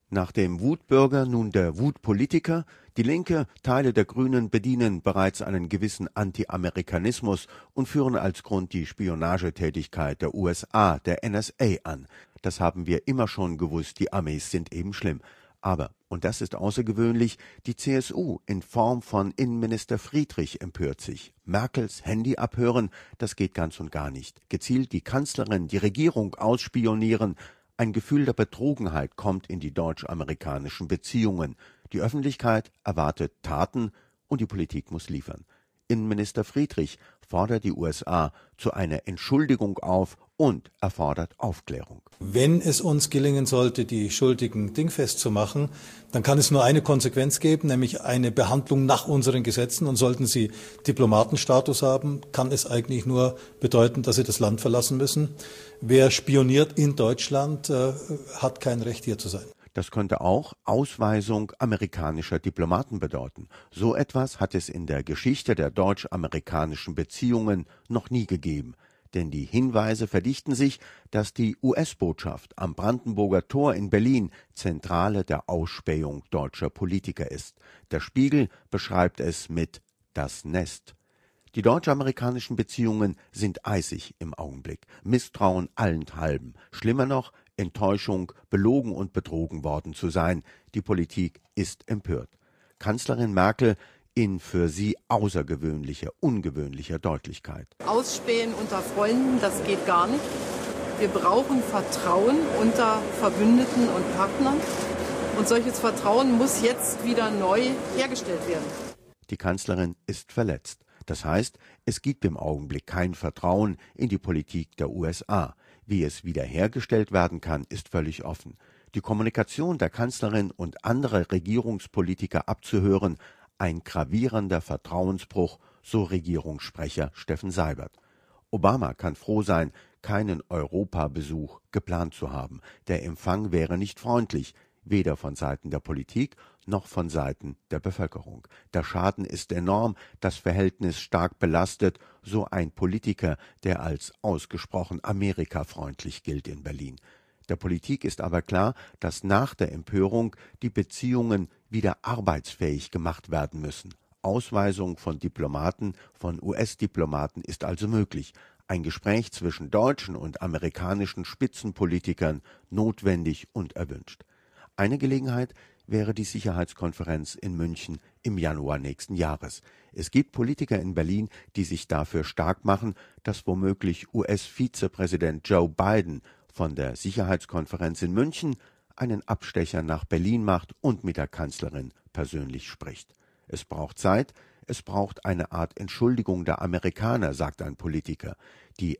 Nach dem Wutbürger nun der Wutpolitiker. Die Linke, Teile der Grünen bedienen bereits einen gewissen Anti-Amerikanismus und führen als Grund die Spionagetätigkeit der USA, der NSA, an. Das haben wir immer schon gewusst, die Amis sind eben schlimm. Aber, und das ist außergewöhnlich, die CSU in Form von Innenminister Friedrich empört sich. Merkels Handy abhören, das geht ganz und gar nicht. Gezielt die Kanzlerin, die Regierung ausspionieren. Ein Gefühl der Betrogenheit kommt in die deutsch-amerikanischen Beziehungen. Die Öffentlichkeit erwartet Taten und die Politik muss liefern. Innenminister Friedrich fordert die USA zu einer Entschuldigung auf und er fordert Aufklärung. Wenn es uns gelingen sollte, die Schuldigen dingfest zu machen, dann kann es nur eine Konsequenz geben, nämlich eine Behandlung nach unseren Gesetzen. Und sollten sie Diplomatenstatus haben, kann es eigentlich nur bedeuten, dass sie das Land verlassen müssen. Wer spioniert in Deutschland, hat kein Recht, hier zu sein. Das könnte auch Ausweisung amerikanischer Diplomaten bedeuten. So etwas hat es in der Geschichte der deutsch-amerikanischen Beziehungen noch nie gegeben. Denn die Hinweise verdichten sich, dass die US-Botschaft am Brandenburger Tor in Berlin Zentrale der Ausspähung deutscher Politiker ist. Der Spiegel beschreibt es mit das Nest. Die deutsch-amerikanischen Beziehungen sind eisig im Augenblick. Misstrauen allenthalben. Schlimmer noch, Enttäuschung, belogen und betrogen worden zu sein. Die Politik ist empört. Kanzlerin Merkel in für sie außergewöhnlicher, ungewöhnlicher Deutlichkeit. Ausspähen unter Freunden, das geht gar nicht. Wir brauchen Vertrauen unter Verbündeten und Partnern. Und solches Vertrauen muss jetzt wieder neu hergestellt werden. Die Kanzlerin ist verletzt. Das heißt, es gibt im Augenblick kein Vertrauen in die Politik der USA. Wie es wiederhergestellt werden kann, ist völlig offen. Die Kommunikation der Kanzlerin und anderer Regierungspolitiker abzuhören, ein gravierender Vertrauensbruch, so Regierungssprecher Steffen Seibert. Obama kann froh sein, keinen Europabesuch geplant zu haben. Der Empfang wäre nicht freundlich, weder von Seiten der Politik noch von Seiten der Bevölkerung. Der Schaden ist enorm, das Verhältnis stark belastet, so ein Politiker, der als ausgesprochen amerikafreundlich gilt in Berlin. Der Politik ist aber klar, dass nach der Empörung die Beziehungen wieder arbeitsfähig gemacht werden müssen. Ausweisung von Diplomaten, von US-Diplomaten ist also möglich. Ein Gespräch zwischen deutschen und amerikanischen Spitzenpolitikern notwendig und erwünscht. Eine Gelegenheit wäre die Sicherheitskonferenz in München im Januar nächsten Jahres. Es gibt Politiker in Berlin, die sich dafür stark machen, dass womöglich US-Vizepräsident Joe Biden von der Sicherheitskonferenz in München einen Abstecher nach Berlin macht und mit der Kanzlerin persönlich spricht. Es braucht Zeit, es braucht eine Art Entschuldigung der Amerikaner, sagt ein Politiker. Die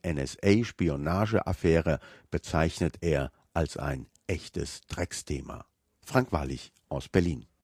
NSA-Spionageaffäre bezeichnet er als ein echtes Drecksthema. Frank Wallich aus Berlin.